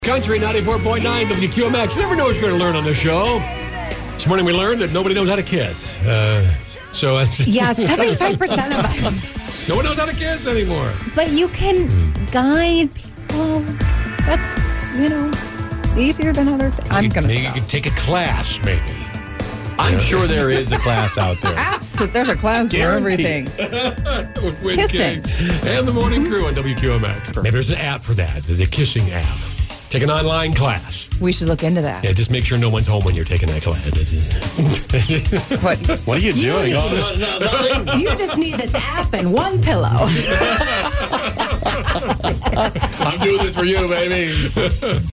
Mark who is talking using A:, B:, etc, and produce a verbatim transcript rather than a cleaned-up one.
A: Country ninety-four point nine W Q M X. You never know what you're going to learn on this show. This morning we learned that nobody knows how to kiss. Uh, so that's
B: Yeah, seventy-five percent of us.
A: No one knows how to kiss anymore.
B: But you can mm. guide people. That's, you know, easier than other things. I'm going to
A: Maybe you could take a class, maybe.
C: I'm yeah. sure there is a class out there.
B: Absolutely. There's a class
A: Guaranteed.
B: for everything.
A: With Win
B: Kissing.
A: King and the Morning Crew on W Q M X. Maybe there's an app for that, the kissing app. Take an online class.
B: We should look into that.
A: Yeah, just make sure no one's home when you're taking that class.
C: what, what are you doing?
A: You, no, no, no,
B: you just need this app and one pillow.
A: I'm doing this for you, baby.